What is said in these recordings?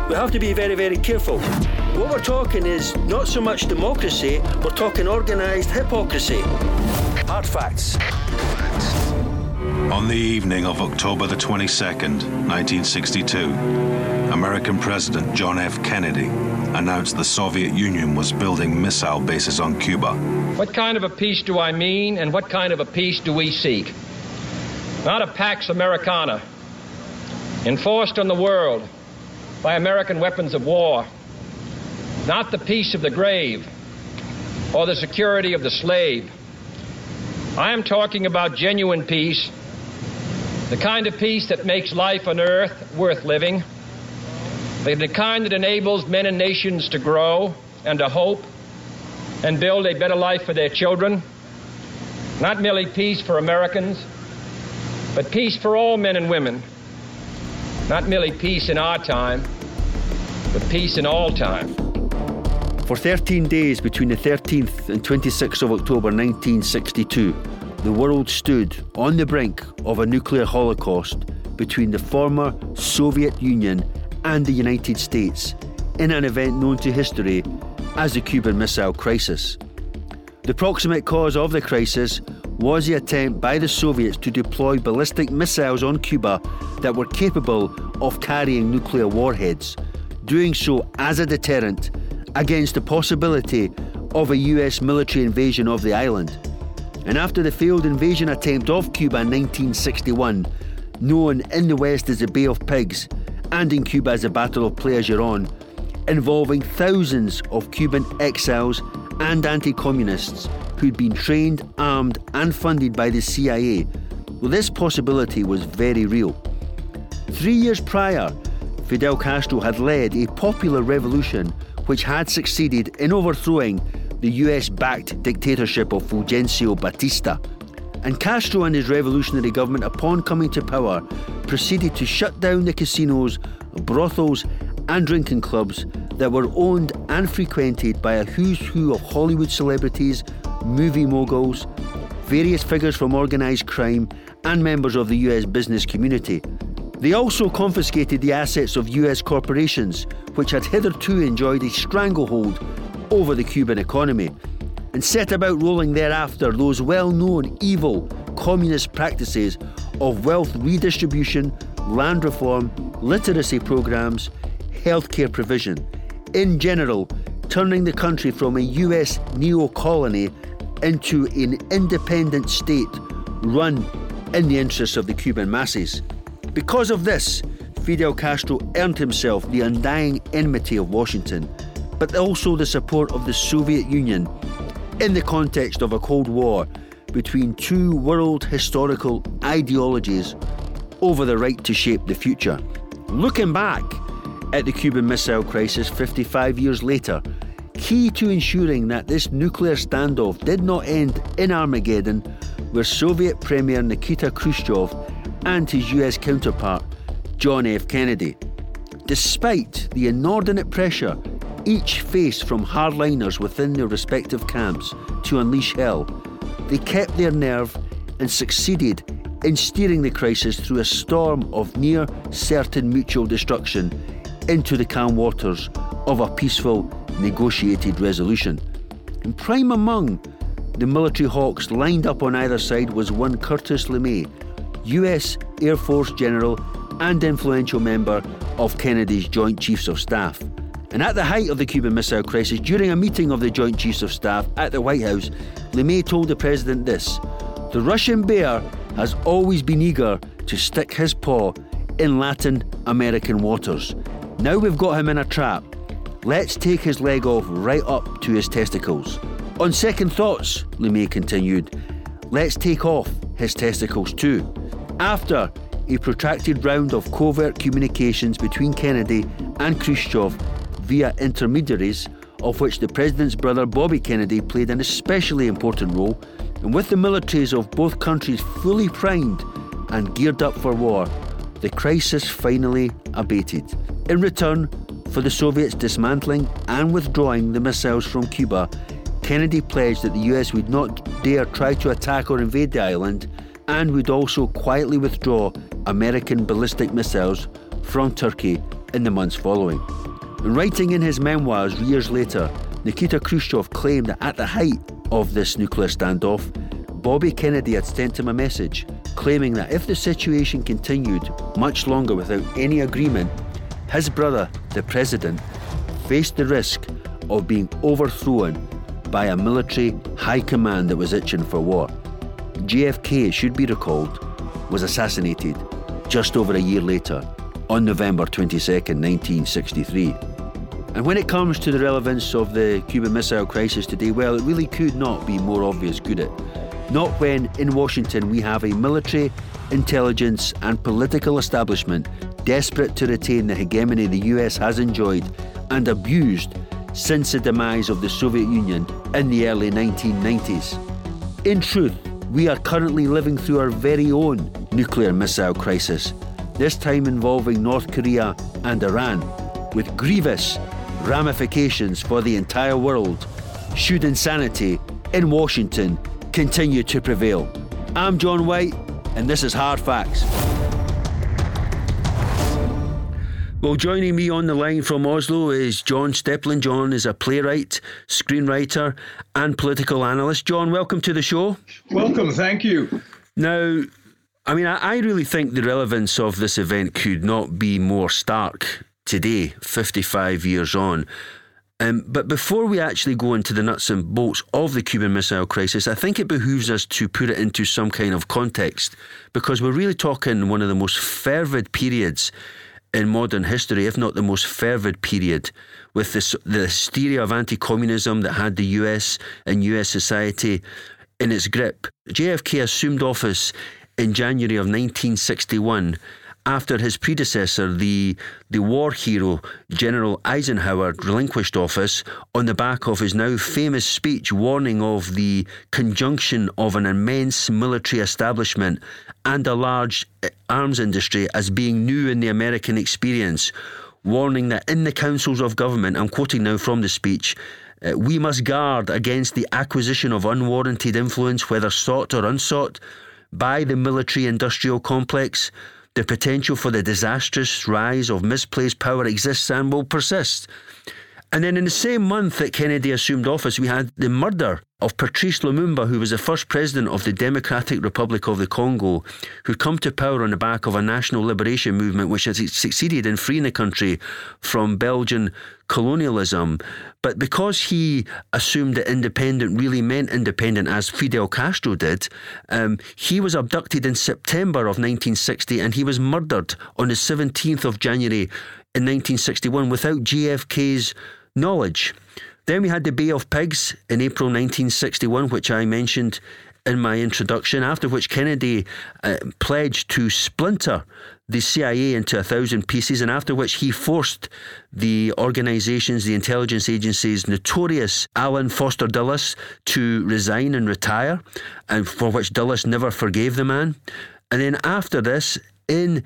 we have to be very, very careful. What we're talking is not so much democracy, we're talking organised hypocrisy. Hard facts. On the evening of October the 22nd, 1962, American President John F. Kennedy announced the Soviet Union was building missile bases on Cuba. What kind of a peace do I mean, and what kind of a peace do we seek? Not a Pax Americana, enforced on the world by American weapons of war. Not the peace of the grave or the security of the slave. I am talking about genuine peace, the kind of peace that makes life on earth worth living, the kind that enables men and nations to grow and to hope and build a better life for their children. Not merely peace for Americans, but peace for all men and women. Not merely peace in our time, but peace in all time. For 13 days between the 13th and 26th of October 1962, the world stood on the brink of a nuclear holocaust between the former Soviet Union and the United States in an event known to history as the Cuban Missile Crisis. The proximate cause of the crisis was the attempt by the Soviets to deploy ballistic missiles on Cuba that were capable of carrying nuclear warheads, doing so as a deterrent against the possibility of a US military invasion of the island. And after the failed invasion attempt of Cuba in 1961, known in the West as the Bay of Pigs and in Cuba as the Battle of Playa Girón, involving thousands of Cuban exiles and anti-communists who'd been trained, armed and funded by the CIA, well, this possibility was very real. 3 years prior, Fidel Castro had led a popular revolution which had succeeded in overthrowing the US-backed dictatorship of Fulgencio Batista. And Castro and his revolutionary government, upon coming to power, proceeded to shut down the casinos, brothels and drinking clubs that were owned and frequented by a who's who of Hollywood celebrities, movie moguls, various figures from organised crime and members of the US business community. They also confiscated the assets of US corporations, which had hitherto enjoyed a stranglehold over the Cuban economy, and set about rolling thereafter those well-known evil communist practices of wealth redistribution, land reform, literacy programs, healthcare provision. In general, turning the country from a US neo-colony into an independent state run in the interests of the Cuban masses. Because of this, Fidel Castro earned himself the undying enmity of Washington, but also the support of the Soviet Union in the context of a Cold War between two world historical ideologies over the right to shape the future. Looking back at the Cuban Missile Crisis 55 years later, key to ensuring that this nuclear standoff did not end in Armageddon were Soviet Premier Nikita Khrushchev and his US counterpart, John F. Kennedy. Despite the inordinate pressure each faced from hardliners within their respective camps to unleash hell, they kept their nerve and succeeded in steering the crisis through a storm of near certain mutual destruction into the calm waters of a peaceful, negotiated resolution. And prime among the military hawks lined up on either side was one Curtis LeMay, US Air Force General and influential member of Kennedy's Joint Chiefs of Staff. And at the height of the Cuban Missile Crisis, during a meeting of the Joint Chiefs of Staff at the White House, LeMay told the president this: "The Russian bear has always been eager to stick his paw in Latin American waters. Now we've got him in a trap. Let's take his leg off right up to his testicles. On second thoughts," LeMay continued, "let's take off his testicles too." After a protracted round of covert communications between Kennedy and Khrushchev via intermediaries, of which the president's brother Bobby Kennedy played an especially important role, and with the militaries of both countries fully primed and geared up for war, the crisis finally abated. In return for the Soviets dismantling and withdrawing the missiles from Cuba, Kennedy pledged that the US would not dare try to attack or invade the island, and would also quietly withdraw American ballistic missiles from Turkey in the months following. Writing in his memoirs years later, Nikita Khrushchev claimed that at the height of this nuclear standoff, Bobby Kennedy had sent him a message claiming that if the situation continued much longer without any agreement, his brother, the president, faced the risk of being overthrown by a military high command that was itching for war. JFK, it should be recalled, was assassinated just over a year later, on November 22nd, 1963. And when it comes to the relevance of the Cuban Missile Crisis today, well, it really could not be more obvious, could it? Not when in Washington we have a military, intelligence and political establishment desperate to retain the hegemony the US has enjoyed and abused since the demise of the Soviet Union in the early 1990s. In truth, we are currently living through our very own nuclear missile crisis, this time involving North Korea and Iran, with grievous ramifications for the entire world should insanity in Washington continue to prevail. I'm John White, and this is Hard Facts. Well, joining me on the line from Oslo is John Steplin. John is a playwright, screenwriter and political analyst. John, welcome to the show. Welcome, thank you. Now, I really think the relevance of this event could not be more stark today, 55 years on. But before we actually go into the nuts and bolts of the Cuban Missile Crisis, I think it behooves us to put it into some kind of context, because we're really talking one of the most fervid periods in modern history, if not the most fervid period, with the hysteria of anti-communism that had the US and US society in its grip. JFK assumed office in January of 1961 after his predecessor, the war hero General Eisenhower, relinquished office on the back of his now famous speech warning of the conjunction of an immense military establishment and a large arms industry as being new in the American experience, warning that in the councils of government, I'm quoting now from the speech, we must guard against the acquisition of unwarranted influence, whether sought or unsought, by the military-industrial complex. The potential for the disastrous rise of misplaced power exists and will persist. And then in the same month that Kennedy assumed office, we had the murder of Patrice Lumumba, who was the first president of the Democratic Republic of the Congo, who'd come to power on the back of a national liberation movement which has succeeded in freeing the country from Belgian colonialism. But because he assumed that independent really meant independent, as Fidel Castro did, he was abducted in September of 1960 and he was murdered on the 17th of January in 1961 without JFK's knowledge. Then we had the Bay of Pigs in April 1961, which I mentioned in my introduction, after which Kennedy pledged to splinter the CIA into 1,000 pieces, and after which he forced the organisations, the intelligence agencies, notorious Alan Foster Dulles to resign and retire, and for which Dulles never forgave the man. And then after this, in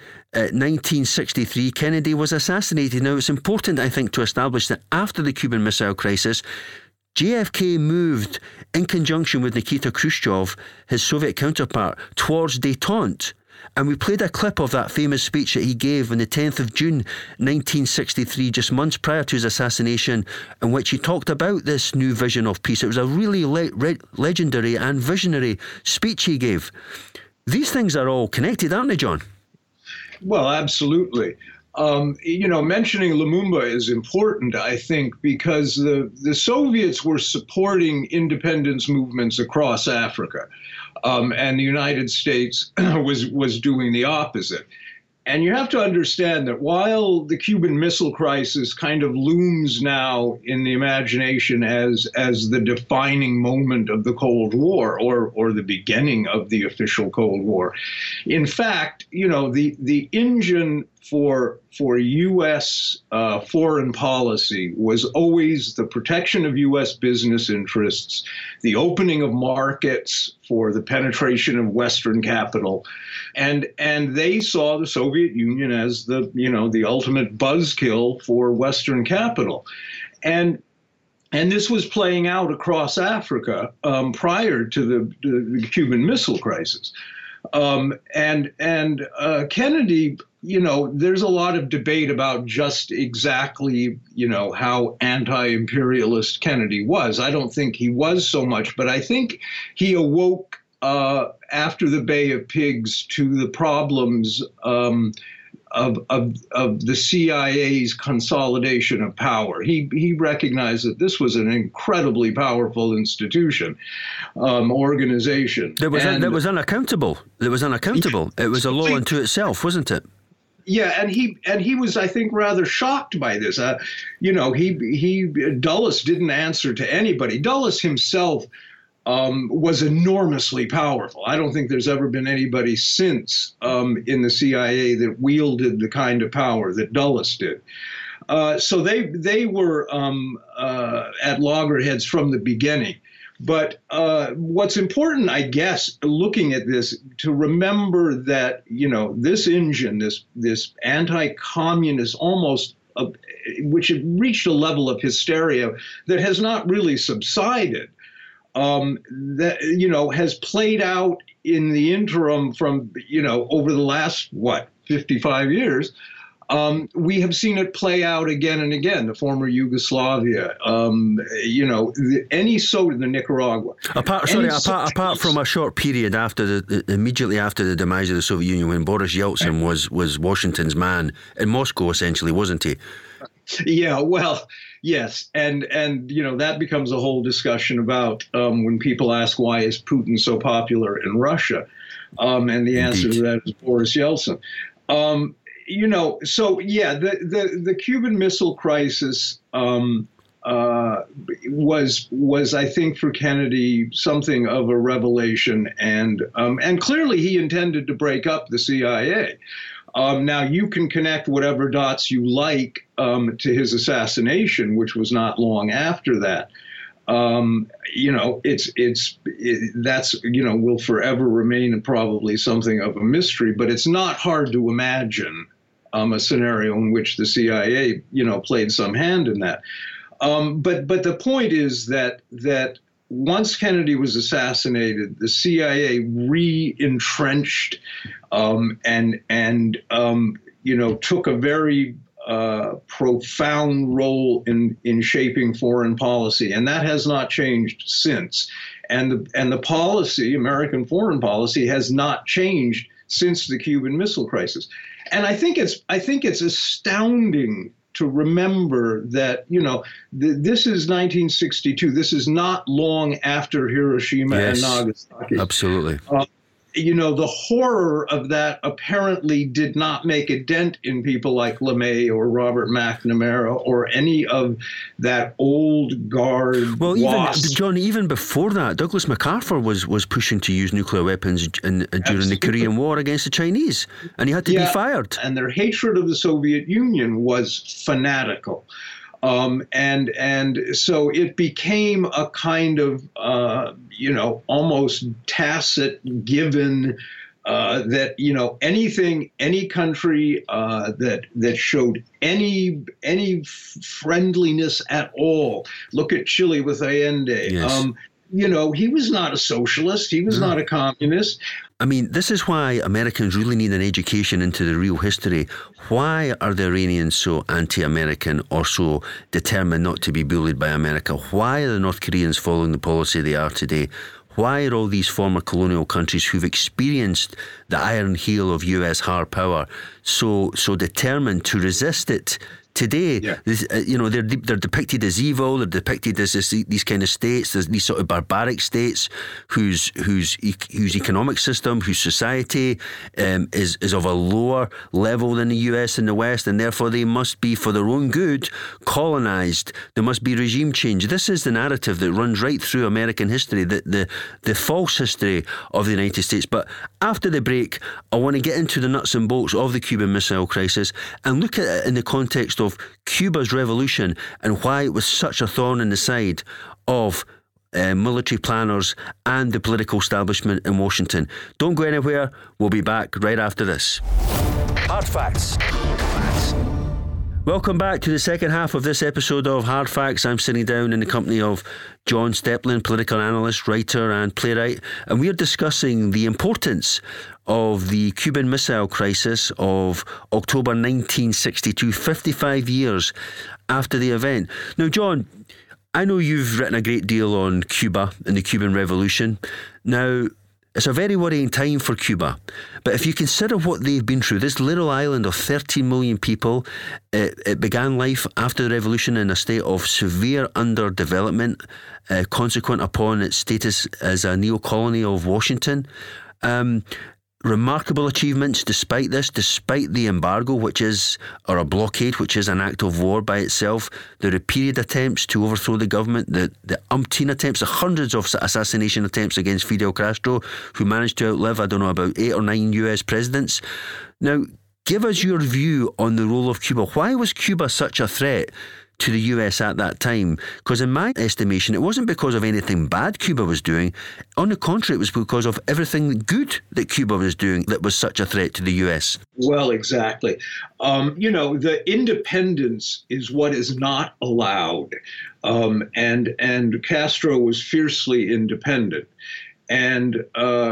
1963, Kennedy was assassinated. Now, it's important, I think, to establish that after the Cuban Missile Crisis, JFK moved, in conjunction with Nikita Khrushchev, his Soviet counterpart, towards détente. And we played a clip of that famous speech that he gave on the 10th of June 1963, just months prior to his assassination, in which he talked about this new vision of peace. It was a really legendary and visionary speech he gave. These things are all connected, aren't they, John? Well, absolutely. Mentioning Lumumba is important, I think, because the Soviets were supporting independence movements across Africa, and the United States was doing the opposite. And you have to understand that while the Cuban Missile Crisis kind of looms now in the imagination as the defining moment of the Cold War, or the beginning of the official Cold War, in fact, the engine for U.S. Foreign policy was always the protection of U.S. business interests, the opening of markets for the penetration of Western capital, and they saw the Soviet Union as the ultimate buzzkill for Western capital, and this was playing out across Africa prior to the Cuban Missile Crisis. Kennedy there's a lot of debate about just exactly, how anti-imperialist Kennedy was. I don't think he was so much, but I think he awoke after the Bay of Pigs to the problems of the CIA's consolidation of power. He recognized that this was an incredibly powerful institution, organization. That was unaccountable. It was a law unto itself, wasn't it? Yeah, and he was, I think, rather shocked by this. Dulles didn't answer to anybody. Dulles himself was enormously powerful. I don't think there's ever been anybody since in the CIA that wielded the kind of power that Dulles did. So they were at loggerheads from the beginning. But what's important, I guess, looking at this, to remember that, this engine, this anti-communist, almost, which had reached a level of hysteria that has not really subsided, that, has played out in the interim from, over the last, 55 years. We have seen it play out again and again. The former Yugoslavia, the Nicaragua. Apart from a short period immediately after the demise of the Soviet Union, when Boris Yeltsin was Washington's man in Moscow, essentially, wasn't he? Yeah, well, yes, and that becomes a whole discussion about when people ask why is Putin so popular in Russia, and the answer to that is Boris Yeltsin. The Cuban Missile Crisis was I think for Kennedy something of a revelation, and clearly he intended to break up the CIA. Now you can connect whatever dots you like to his assassination, which was not long after that. That's will forever remain probably something of a mystery, but it's not hard to imagine a scenario in which the CIA, played some hand in that. But the point is that once Kennedy was assassinated, the CIA re-entrenched and took a very profound role in shaping foreign policy, and that has not changed since. And the policy, American foreign policy, has not changed since the Cuban Missile Crisis. And I think it's astounding to remember that, this is 1962. This is not long after Hiroshima and Nagasaki. Absolutely. The horror of that apparently did not make a dent in people like LeMay or Robert McNamara or any of that old guard. Well, even before that, Douglas MacArthur was pushing to use nuclear weapons during the Korean War against the Chinese, and he had to be fired. And their hatred of the Soviet Union was fanatical. And so it became a kind of, almost tacit given that, any country that showed any friendliness at all. Look at Chile with Allende. Yes. He was not a socialist. He was not a communist. I mean, this is why Americans really need an education into the real history. Why are the Iranians so anti-American or so determined not to be bullied by America? Why are the North Koreans following the policy they are today? Why are all these former colonial countries who've experienced the iron heel of US hard power so determined to resist it? Today, they're depicted as evil. They're depicted as these kind of states, as these sort of barbaric states whose economic system, whose society is of a lower level than the US and the West, and therefore they must be, for their own good, colonized. There must be regime change. This is the narrative that runs right through American history, the false history of the United States. But after the break, I want to get into the nuts and bolts of the Cuban Missile Crisis and look at it in the context of Cuba's revolution and why it was such a thorn in the side of military planners and the political establishment in Washington. Don't go anywhere. We'll be back right after this. Hard facts. Welcome back to the second half of this episode of Hard Facts. I'm sitting down in the company of John Steplin, political analyst, writer and playwright, and we're discussing the importance of the Cuban Missile Crisis of October 1962, 55 years after the event. Now, John, I know you've written a great deal on Cuba and the Cuban Revolution. Now, it's a very worrying time for Cuba. But if you consider what they've been through, this little island of 13 million people, it began life after the revolution in a state of severe underdevelopment, consequent upon its status as a neo-colony of Washington. Remarkable achievements despite this, despite the embargo, or a blockade, which is an act of war by itself, the repeated attempts to overthrow the government, the umpteen attempts, the hundreds of assassination attempts against Fidel Castro, who managed to outlive, about 8 or 9 US presidents. Now, give us your view on the role of Cuba. Why was Cuba such a threat to the US at that time? Because in my estimation, it wasn't because of anything bad Cuba was doing. On the contrary, it was because of everything good that Cuba was doing that was such a threat to the US. Well, exactly. The independence is what is not allowed. And Castro was fiercely independent. And,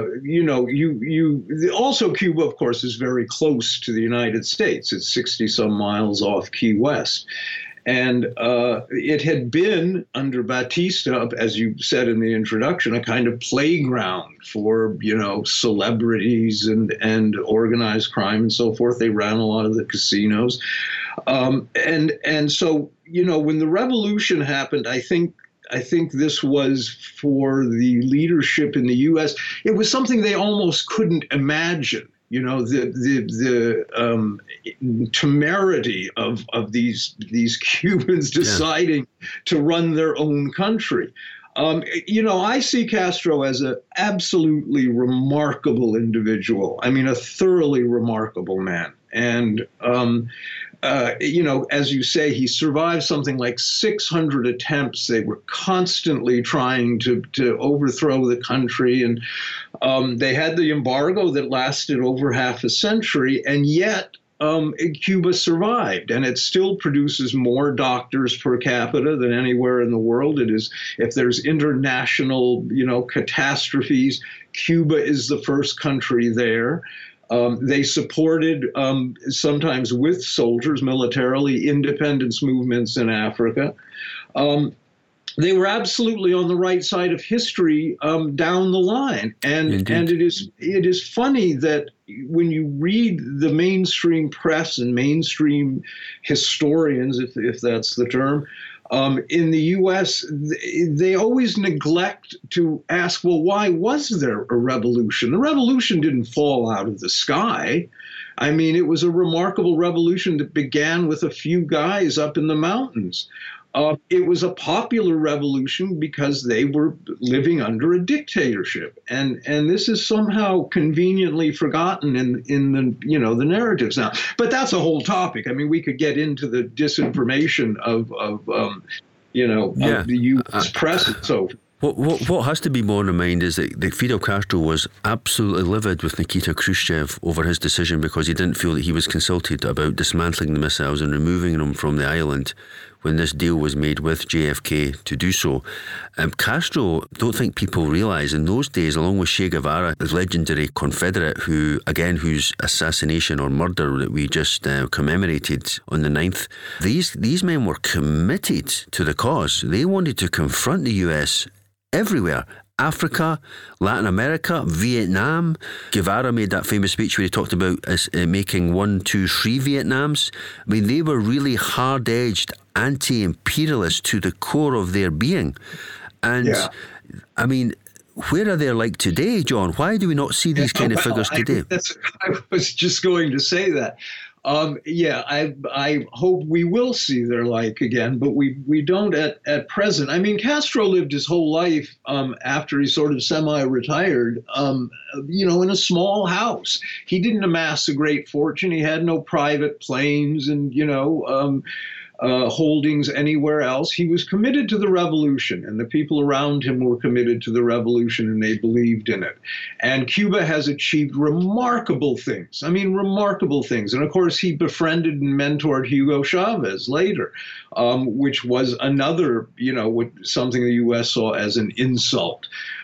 also Cuba, of course, is very close to the United States. It's 60 some miles off Key West. And it had been, under Batista, as you said in the introduction, a kind of playground for, celebrities and organized crime and so forth. They ran a lot of the casinos. And so, when the revolution happened, I think this was, for the leadership in the U.S., it was something they almost couldn't imagine. The temerity of these Cubans deciding to run their own country. I see Castro as an absolutely remarkable individual. I mean, a thoroughly remarkable man. And, as you say, he survived something like 600 attempts. They were constantly trying to overthrow the country. And they had the embargo that lasted over half a century. And yet Cuba survived. And it still produces more doctors per capita than anywhere in the world. It is, if there's international, catastrophes, Cuba is the first country there. They supported, sometimes with soldiers militarily, independence movements in Africa. They were absolutely on the right side of history down the line. And it is funny that when you read the mainstream press and mainstream historians, if that's the term, in the U.S., they always neglect to ask, well, why was there a revolution? The revolution didn't fall out of the sky. I mean, it was a remarkable revolution that began with a few guys up in the mountains. It was a popular revolution because they were living under a dictatorship. And this is somehow conveniently forgotten in the narratives now. But that's a whole topic. I mean, we could get into the disinformation of the U.S. press and so forth. What has to be borne in mind is that Fidel Castro was absolutely livid with Nikita Khrushchev over his decision because he didn't feel that he was consulted about dismantling the missiles and removing them from the island when this deal was made with JFK to do so. Castro, don't think people realise, in those days, along with Che Guevara, the legendary Confederate, whose assassination or murder that we just commemorated on the 9th, these men were committed to the cause. They wanted to confront the US everywhere. Africa, Latin America, Vietnam. Guevara made that famous speech where he talked about making 1, 2, 3 Vietnams. I mean, they were really hard-edged anti-imperialists to the core of their being. And, I mean, where are they like today, John? Why do we not see these kind of figures today? I was just going to say that. I hope we will see their like again, but we don't at present. I mean, Castro lived his whole life after he sort of semi-retired, in a small house. He didn't amass a great fortune. He had no private planes, and holdings anywhere else. He was committed to the revolution, and the people around him were committed to the revolution, and they believed in it. And Cuba has achieved remarkable things. I mean, remarkable things. And of course, he befriended and mentored Hugo Chavez later, which was another, something the U.S. saw as an insult.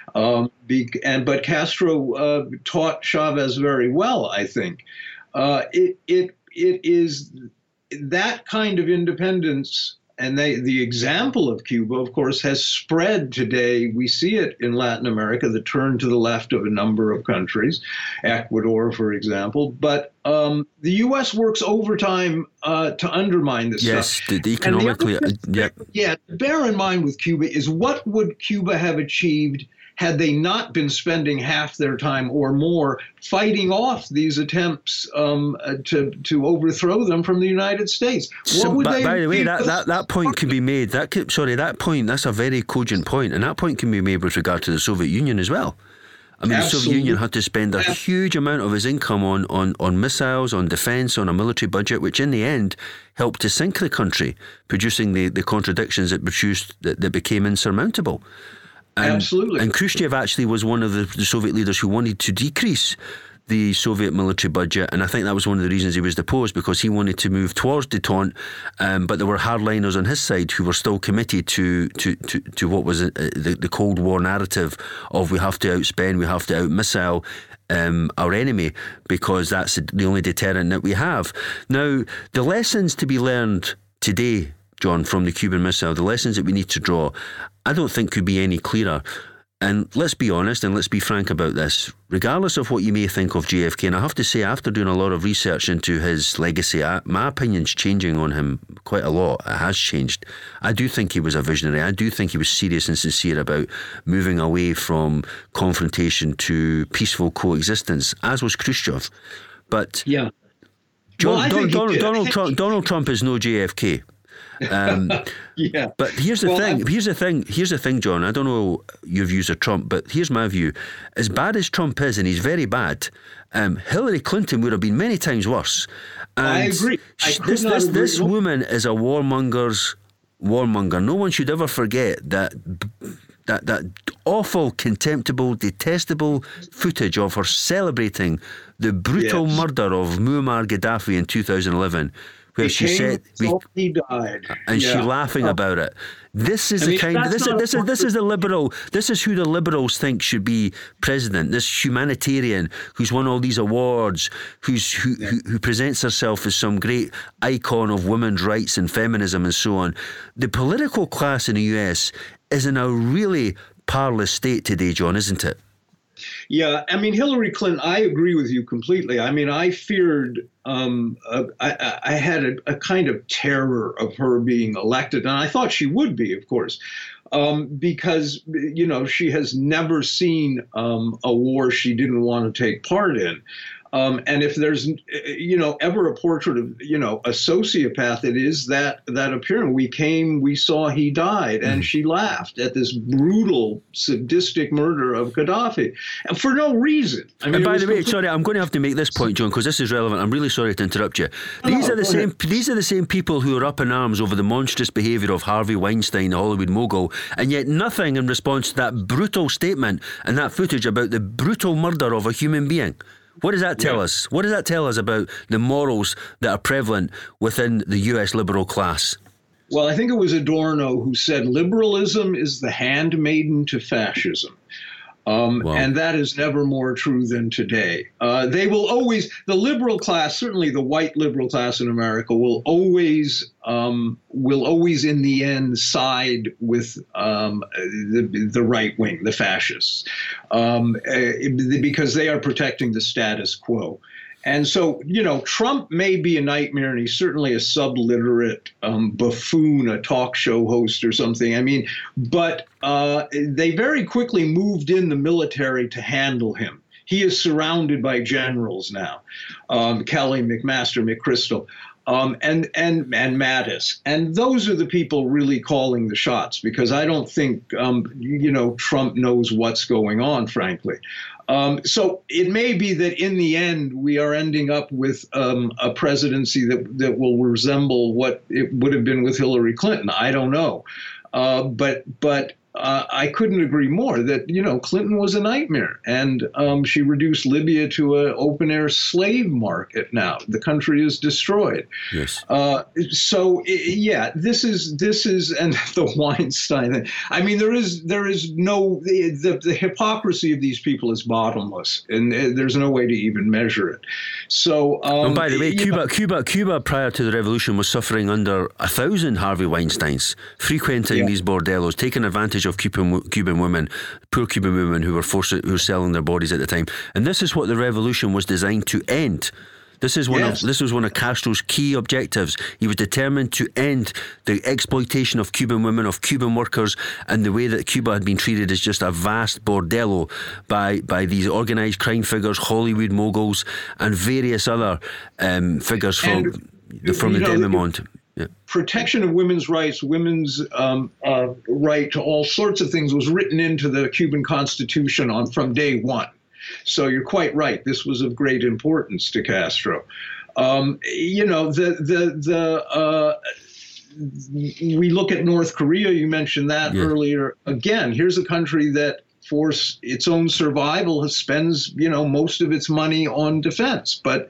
But Castro taught Chavez very well, I think. It is that kind of independence, and the example of Cuba, of course, has spread today. We see it in Latin America, the turn to the left of a number of countries, Ecuador, for example. But the U.S. works overtime to undermine this stuff. Yes, economically. Bear in mind with Cuba is what would Cuba have achieved had they not been spending half their time or more fighting off these attempts to overthrow them from the United States. By the way, that point can be made. That's a very cogent point, and that point can be made with regard to the Soviet Union as well. I mean, Absolutely. The Soviet Union had to spend a huge amount of its income on missiles, on defence, on a military budget, which in the end helped to sink the country, producing the contradictions it produced that became insurmountable. Absolutely. And Khrushchev actually was one of the Soviet leaders who wanted to decrease the Soviet military budget, and I think that was one of the reasons he was deposed, because he wanted to move towards détente, but there were hardliners on his side who were still committed to what was the Cold War narrative of we have to outspend, we have to outmissile our enemy, because that's the only deterrent that we have. Now, the lessons to be learned today, John, from the Cuban Missile, the lessons that we need to draw, I don't think could be any clearer. And let's be honest and let's be frank about this. Regardless of what you may think of JFK, and I have to say, after doing a lot of research into his legacy, my opinion's changing on him quite a lot. It has changed. I do think he was a visionary. I do think he was serious and sincere about moving away from confrontation to peaceful coexistence, as was Khrushchev. But yeah, Donald Trump is no JFK. Yeah. But here's the thing, John. I don't know your views of Trump, but here's my view. As bad as Trump is, and he's very bad, Hillary Clinton would have been many times worse. And I agree. This woman is a warmonger. No one should ever forget that awful, contemptible, detestable footage of her celebrating the brutal murder of Muammar Gaddafi in 2011. Where she said he died, and she laughing about it. This is the kind. This is the liberal. This is who the liberals think should be president. This humanitarian who's won all these awards, who presents herself as some great icon of women's rights and feminism and so on. The political class in the US is in a really parlous state today, John, isn't it? Yeah, I mean, Hillary Clinton, I agree with you completely. I mean, I feared, I had a kind of terror of her being elected, and I thought she would be, of course, because, she has never seen a war she didn't want to take part in. And if there's, ever a portrait of, a sociopath, it is that appearance. We saw he died, and she laughed at this brutal, sadistic murder of Gaddafi, and for no reason. I mean, and by the way, sorry, I'm going to have to make this point, John, because this is relevant. I'm really sorry to interrupt you. These are the same people who are up in arms over the monstrous behaviour of Harvey Weinstein, the Hollywood mogul, and yet nothing in response to that brutal statement and that footage about the brutal murder of a human being. What does that tell us? What does that tell us about the morals that are prevalent within the US liberal class? Well, I think it was Adorno who said liberalism is the handmaiden to fascism. And that is never more true than today. They will always, the liberal class, certainly the white liberal class in America, will always in the end side with the right wing, the fascists, because they are protecting the status quo. And so, Trump may be a nightmare, and he's certainly a subliterate buffoon, a talk show host or something. I mean, but they very quickly moved in the military to handle him. He is surrounded by generals now, Kelly, McMaster, McChrystal. and Mattis. And those are the people really calling the shots, because I don't think, Trump knows what's going on, frankly. So it may be that in the end, we are ending up with a presidency that will resemble what it would have been with Hillary Clinton. I don't know. But I couldn't agree more that, Clinton was a nightmare, and she reduced Libya to an open-air slave market now. The country is destroyed. Yes. This is, and the Weinstein thing. I mean, there is no, the hypocrisy of these people is bottomless, and there's no way to even measure it. So, and by the way, Cuba prior to the revolution was suffering under 1,000 Harvey Weinsteins, frequenting these bordellos, taking advantage of Cuban women, poor Cuban women who were selling their bodies at the time. And this is what the revolution was designed to end. This was one of Castro's key objectives. He was determined to end the exploitation of Cuban women, of Cuban workers, and the way that Cuba had been treated as just a vast bordello by these organised crime figures, Hollywood moguls, and various other figures from the demi-monde. Yeah. Protection of women's rights, women's right to all sorts of things was written into the Cuban Constitution from day one. So you're quite right. This was of great importance to Castro. We look at North Korea. You mentioned that earlier. Again, here's a country that, for its own survival, spends most of its money on defense, but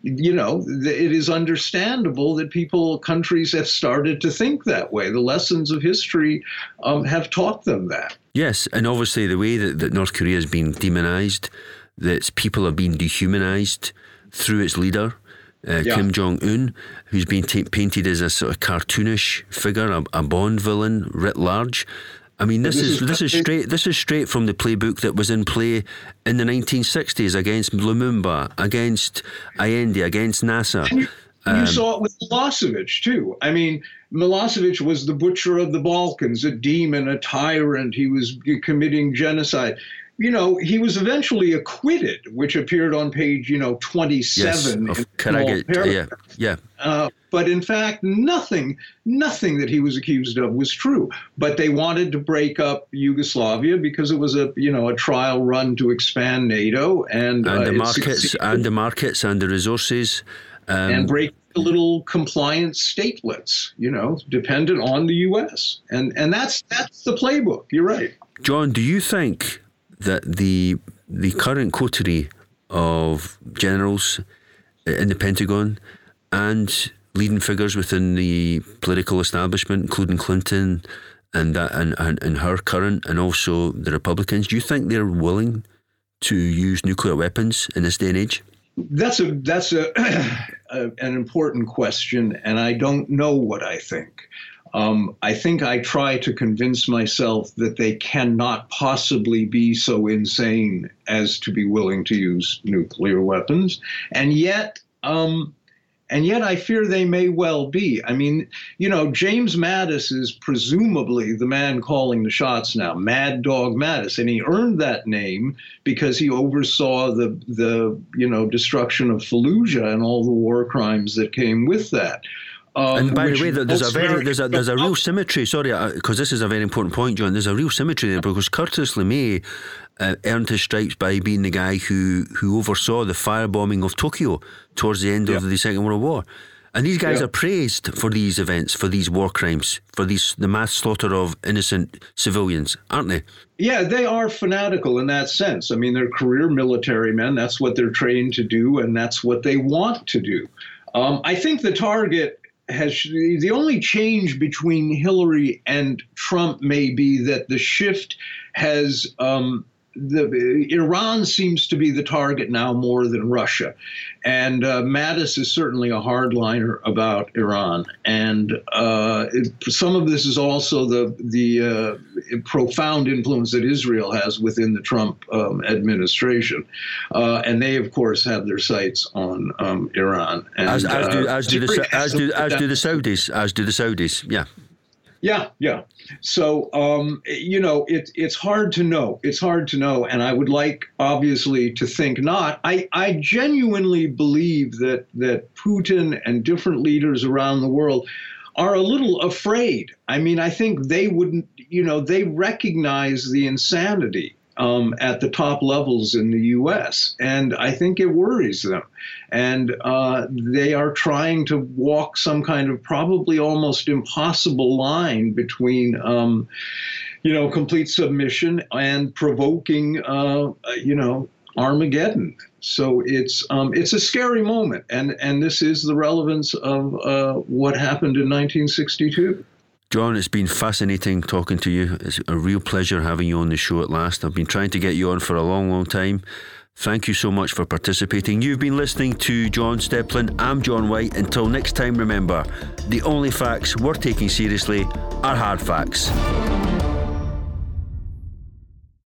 it is understandable that countries have started to think that way. The lessons of history have taught them that. Yes, and obviously the way that North Korea has been demonized, that its people have been dehumanized through its leader, Kim Jong-un, who's been painted as a sort of cartoonish figure, a Bond villain writ large. I mean, this is straight from the playbook that was in play in the 1960s against Lumumba, against Allende, against Nasser. You saw it with Milosevic, too. I mean, Milosevic was the butcher of the Balkans, a demon, a tyrant. He was committing genocide. He was eventually acquitted, which appeared on page, 27. Yes, of Karagic. Yeah. But in fact, nothing that he was accused of was true. But they wanted to break up Yugoslavia because it was a trial run to expand NATO and the markets and the resources. And break the little compliant statelets, dependent on the U.S. And that's the playbook. You're right. John, do you think that the current coterie of generals in the Pentagon and leading figures within the political establishment, including Clinton and her current, and also the Republicans, do you think they're willing to use nuclear weapons in this day and age? That's an important question, and I don't know what I think. I think I try to convince myself that they cannot possibly be so insane as to be willing to use nuclear weapons, and yet I fear they may well be. I mean, James Mattis is presumably the man calling the shots now, Mad Dog Mattis, and he earned that name because he oversaw the destruction of Fallujah and all the war crimes that came with that. And by the way, there's a real symmetry. Sorry, because this is a very important point, John. There's a real symmetry there because Curtis LeMay earned his stripes by being the guy who oversaw the firebombing of Tokyo towards the end of the Second World War. And these guys are praised for these events, for these war crimes, for the mass slaughter of innocent civilians, aren't they? Yeah, they are fanatical in that sense. I mean, they're career military men. That's what they're trained to do, and that's what they want to do. I think the target the only change between Hillary and Trump may be that the shift has Iran seems to be the target now more than Russia. And Mattis is certainly a hardliner about Iran. And some of this is also the profound influence that Israel has within the Trump administration. And they, of course, have their sights on Iran. And, as do the Saudis. Yeah. Yeah. So, it's hard to know. It's hard to know. And I would like, obviously, to think not. I genuinely believe that Putin and different leaders around the world are a little afraid. I mean, I think they wouldn't, they recognize the insanity at the top levels in the U.S., and I think it worries them. And they are trying to walk some kind of probably almost impossible line between, complete submission and provoking, Armageddon. So it's a scary moment, and this is the relevance of what happened in 1962. John, it's been fascinating talking to you. It's a real pleasure having you on the show at last. I've been trying to get you on for a long, long time. Thank you so much for participating. You've been listening to John Steplan. I'm John White. Until next time, remember, the only facts worth taking seriously are hard facts.